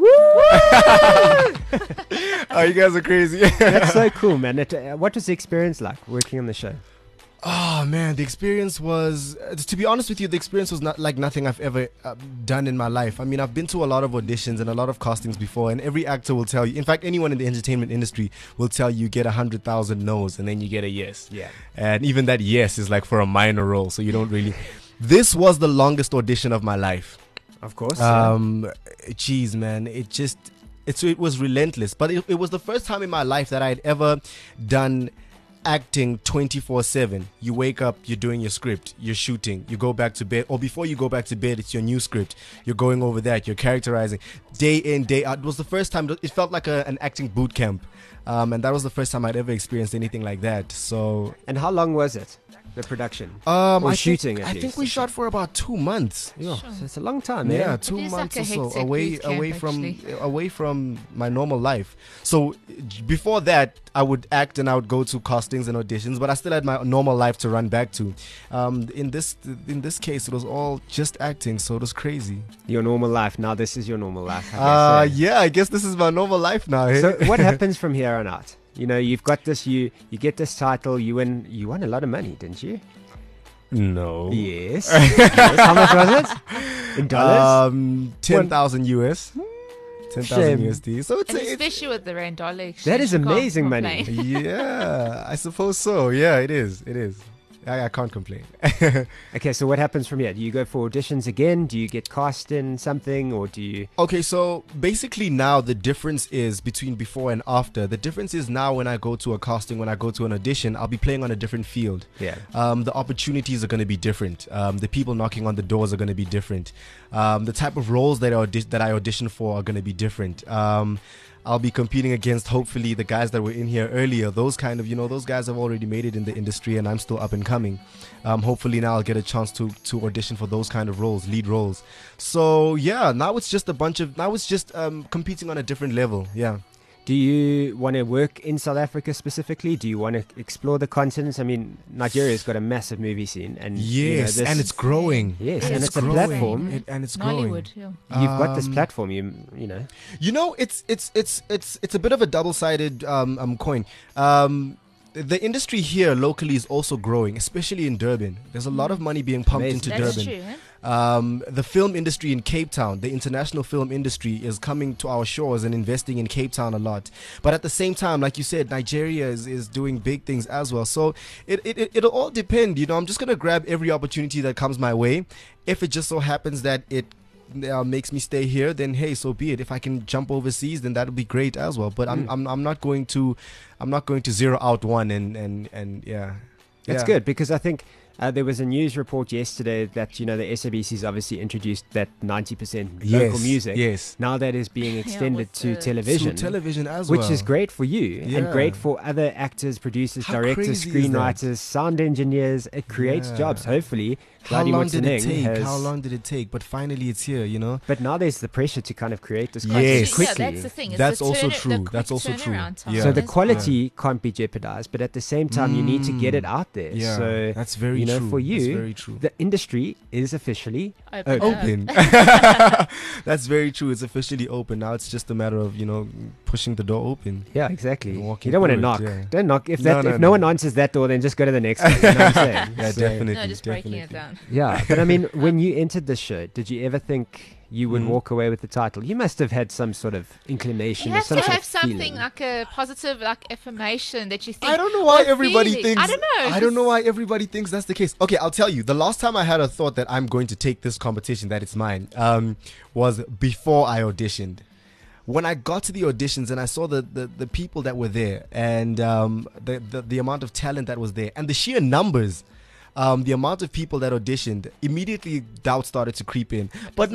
Oh, you guys are crazy. That's so cool, man. What was the experience like working on the show? Oh man, the experience was, to be honest with you, the experience was not like nothing I've ever done in my life. I mean, I've been to a lot of auditions and a lot of castings before, and every actor will tell you, in fact, anyone in the entertainment industry will tell you get 100,000 no's and then you get a yes. Yeah. And even that yes is like for a minor role, so you don't really. This was the longest audition of my life. Of course. Geez, man, it was relentless. But it was the first time in my life that I had ever done acting 24/7. You wake up, you're doing your script, you're shooting, you go back to bed, or before you go back to bed, it's your new script. You're going over that, you're characterizing day in, day out. It was the first time, it felt like an acting boot camp. And that was the first time I'd ever experienced anything like that. So, and how long was it? The production? I shooting, think, at I least. think we shot for about 2 months. Yeah, so it's a long time, man. Yeah, It 2 is months like a or so hectic away boot camp, away from my normal life. So before that, I would act and I would go to castings castings and auditions, but I still had my normal life to run back to. In this case, it was all just acting, so it was crazy. Your normal life. Now this is your normal life. Yeah, I guess this is my normal life now. Eh? So what happens from here on out? You know, you've got this. You get this title. You won a lot of money, didn't you? No. Yes. Yes. How much was it? In dollars? 10,000 US. 10,000 USD. So it's especially with the rand dollar exchange. That is amazing money. Yeah, I suppose so. Yeah, it is. It is. I can't complain. Okay, so what happens from here? Do you go for auditions again? Do you get cast in something, or do you? Okay, so basically now the difference is between before and after. The difference is now when I go to a casting, when I go to an audition, I'll be playing on a different field. Yeah. The opportunities are going to be different. The people knocking on the doors are going to be different. The type of roles that I audition for are going to be different. I'll be competing against, hopefully, the guys that were in here earlier. Those kind of, those guys have already made it in the industry, and I'm still up and coming. Hopefully now I'll get a chance to audition for those kind of roles, lead roles. So yeah, now it's just competing on a different level. Yeah. Do you want to work in South Africa specifically? Do you want to explore the continent? I mean, Nigeria's got a massive movie scene, and yes, and it's growing. Yes, and it's a platform, and it's growing. Yeah. You've got this platform. You know. It's a bit of a double-sided coin. The industry here locally is also growing, especially in Durban. There's a lot of money being pumped into That's Durban. true, The film industry in Cape Town, the international film industry, is coming to our shores and investing in Cape Town a lot. But at the same time, like you said, Nigeria is doing big things as well. So it'll all depend. I'm just going to grab every opportunity that comes my way. If it just so happens that it makes me stay here, then hey, so be it. If I can jump overseas, then that'll be great as well. But I'm not going to zero out one and yeah. That's good, because I think there was a news report yesterday that the SABC's obviously introduced that 90% local music. Yes. Now that is being extended to television. To television as well. Which is great for you and great for other actors, producers, directors, screenwriters, sound engineers. It creates jobs, hopefully. How long did it take? But finally it's here, But now there's the pressure to kind of create this content quickly. Yeah, that's the thing. That's also true. That's also true. Yeah. So the quality can't be jeopardized, but at the same time, you need to get it out there. Yeah, so that's very true. For you, that's very true. The industry is officially open. That's very true. It's officially open. Now it's just a matter of, pushing the door open. Yeah, exactly. You don't want to knock. Yeah. Don't knock. If no one answers that door, then just go to the next one. You know what I'm saying? Yeah, definitely. No, just breaking it down. Yeah, but I mean, when you entered this show, did you ever think you would walk away with the title? You must have had some sort of inclination. You have or to have something feeling. like a positive, affirmation that you think. I don't know why everybody thinks. I don't know. I don't know why everybody thinks that's the case. Okay, I'll tell you. The last time I had a thought that I'm going to take this competition, that it's mine, was before I auditioned. When I got to the auditions and I saw the people that were there, and the amount of talent that was there, and the sheer numbers. The amount of people that auditioned, immediately doubt started to creep in. But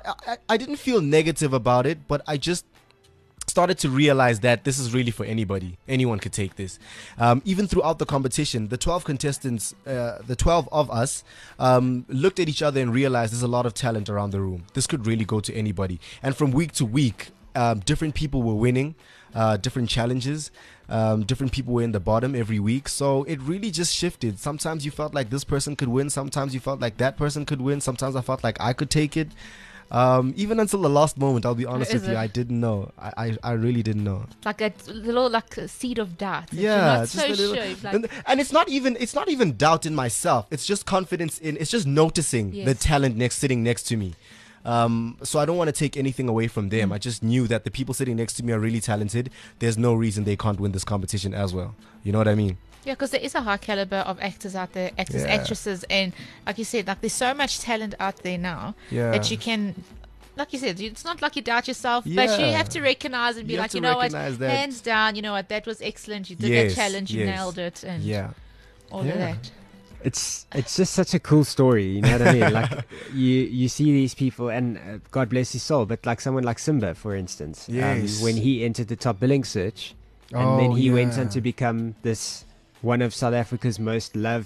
I didn't feel negative about it, but I just started to realize that this is really for anybody. Anyone could take this. Even throughout the competition, the 12 contestants, the 12 of us, looked at each other and realized there's a lot of talent around the room. This could really go to anybody. And from week to week, different people were winning, different challenges. Different people were in the bottom every week, so it really just shifted. Sometimes you felt like this person could win, sometimes you felt like that person could win, sometimes I felt like I could take it. Even until the last moment, I'll be honest with you, I didn't know. I really didn't know. It's like a little a seed of doubt. Yeah, just so little, sure. And it's not even doubt in myself. It's just confidence it's just noticing the talent sitting next to me. So I don't want to take anything away from them. I just knew that the people sitting next to me are really talented. There's no reason they can't win this competition as well. You know what I mean? Yeah, because there is a high caliber of actors out there, actresses, and like you said, there's so much talent out there now that you can, like you said, it's not like you doubt yourself, but you have to recognize and be like, hands down, that was excellent. You did that challenge, you nailed it, and all of that. It's just such a cool story, you know what I mean? Like you see these people, and God bless his soul, but like someone like Simba, for instance, when he entered the top billing search, and then he went on to become this one of South Africa's most loved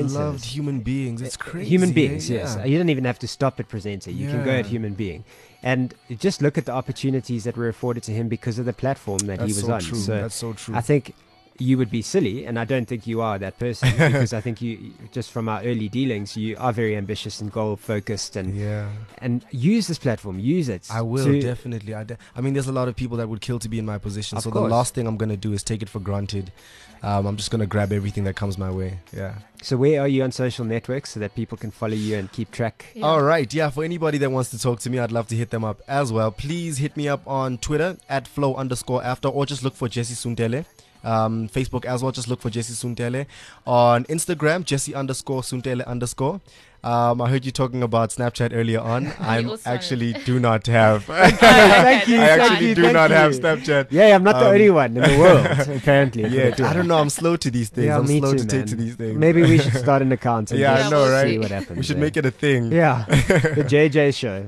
human beings. It's crazy. Human beings, yes. You don't even have to stop at presenter. You can go at human being. And just look at the opportunities that were afforded to him because of the platform that he was on. True. So that's so true. I think you would be silly, and I don't think you are that person, because I think you, just from our early dealings, you are very ambitious and goal focused, and use this platform, use it. I will definitely. I mean, there's a lot of people that would kill to be in my position, so the last thing I'm gonna do is take it for granted. I'm just gonna grab everything that comes my way. Yeah. So where are you on social networks so that people can follow you and keep track? Yeah. All right. Yeah. For anybody that wants to talk to me, I'd love to hit them up as well. Please hit me up on Twitter at flow_after, or just look for Jesse Suntele. Facebook as well, just look for Jesse Suntele. On Instagram, Jesse_Suntele_. I heard you talking about Snapchat earlier on. I actually do not have. Thank you. I actually do not have Snapchat. Yeah, I'm not the only one in the world, apparently. Yeah, I don't know. I'm slow to these things. Yeah, I'm slow too, to take to these things. Maybe we should start an account. And I know, right? See what happens. We should make it a thing. Yeah, the JJ show.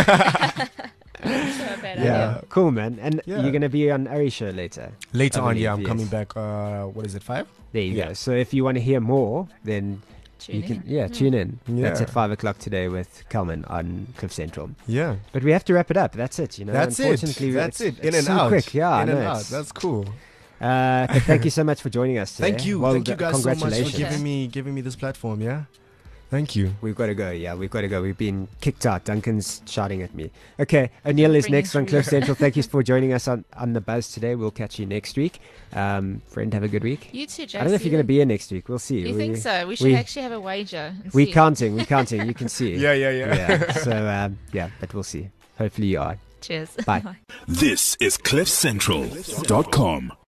Yeah, cool, man. And you're gonna be on Ari show later. Later on, I'm coming back. What is it, 5? There you go. So if you want to hear more, then you can tune in. That's at 5 o'clock today with Kalman on Cliff Central. Yeah, but we have to wrap it up. That's it. That's Unfortunately, it. That's it. In and out. Quick. Yeah, in and out. That's cool. But thank you so much for joining us today. Thank you. Thank you guys so much for giving me this platform. Yeah. Thank you. We've got to go. Yeah, we've got to go. We've been kicked out. Duncan's shouting at me. Okay, O'Neill is next on Cliff Central. Thank you for joining us on The Buzz today. We'll catch you next week. Friend, have a good week. You too, Jesse. I don't know if you're going to be here next week. We'll see. Do you think so? We should actually have a wager. We're counting. You can see. Yeah. So, but we'll see. Hopefully you are. Cheers. Bye. This is CliffCentral.com.